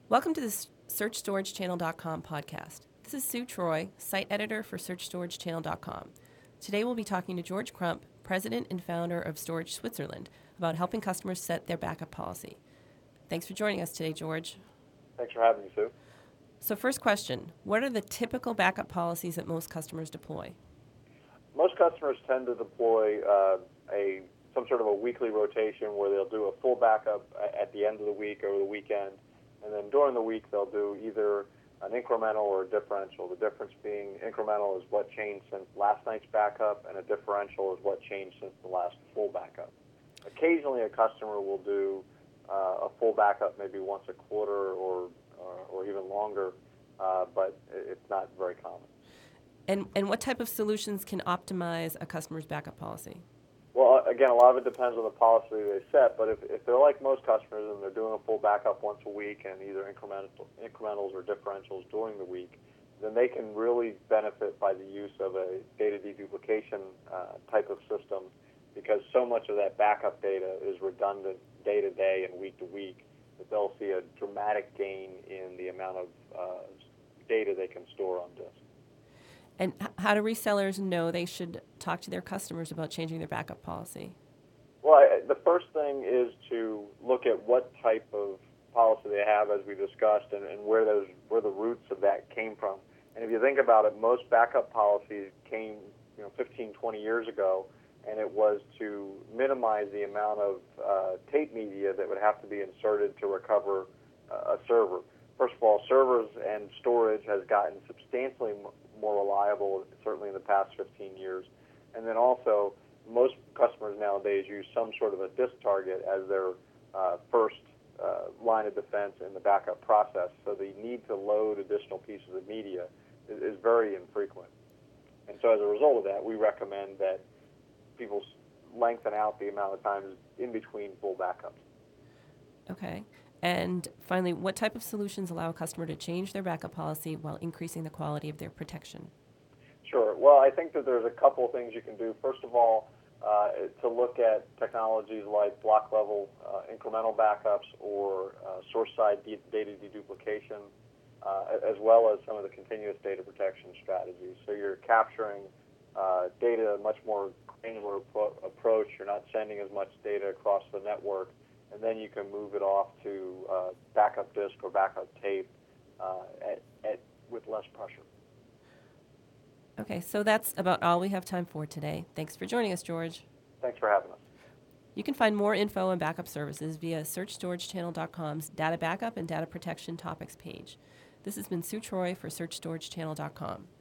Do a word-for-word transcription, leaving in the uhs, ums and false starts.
Welcome to the Search Storage Channel dot com podcast. This is Sue Troy, site editor for Search Storage Channel dot com. Today we'll be talking to George Crump, president and founder of Storage Switzerland, about helping customers set their backup policy. Thanks for joining us today, George. Thanks for having me, Sue. So first question, what are the typical backup policies that most customers deploy? Most customers tend to deploy uh, a some sort of a weekly rotation where they'll do a full backup at the end of the week over the weekend, and then during the week they'll do either an incremental or a differential. The difference being incremental is what changed since last night's backup, and a differential is what changed since the last full backup. Occasionally a customer will do uh, a full backup maybe once a quarter or, or, or even longer, uh, but it's not very common. And, and what type of solutions can optimize a customer's backup policy? Well, again, a lot of it depends on the policy they set, but if, if they're like most customers and they're doing a full backup once a week and either incremental, incrementals or differentials during the week, then they can really benefit by the use of a data deduplication uh, type of system, because so much of that backup data is redundant day to day and week to week that they'll see a dramatic gain in the amount of uh, data they can store on disk. And how do resellers know they should talk to their customers about changing their backup policy? Well, I, the first thing is to look at what type of policy they have, as we discussed, and, and where those where the roots of that came from. And if you think about it, most backup policies came, you know, fifteen, twenty years ago, and it was to minimize the amount of uh, tape media that would have to be inserted to recover uh, a server. First of all, servers and storage has gotten substantially more reliable, certainly in the past fifteen years. And then also, most customers nowadays use some sort of a disk target as their uh, first uh, line of defense in the backup process. So the need to load additional pieces of media is, is very infrequent. And so as a result of that, we recommend that people lengthen out the amount of times in between full backups. Okay. And finally, what type of solutions allow a customer to change their backup policy while increasing the quality of their protection? Sure. Well, I think that there's a couple of things you can do. First of all, uh, to look at technologies like block level uh, incremental backups or uh, source side de- data deduplication, uh, as well as some of the continuous data protection strategies. So you're capturing uh, data a much more granular pro- approach. You're not sending as much data across the network, and then you can move it off to uh, backup disk or backup tape uh, at, at, with less pressure. Okay, so that's about all we have time for today. Thanks for joining us, George. Thanks for having us. You can find more info on backup services via Search Storage Channel dot com's Data Backup and Data Protection Topics page. This has been Sue Troy for Search Storage Channel dot com.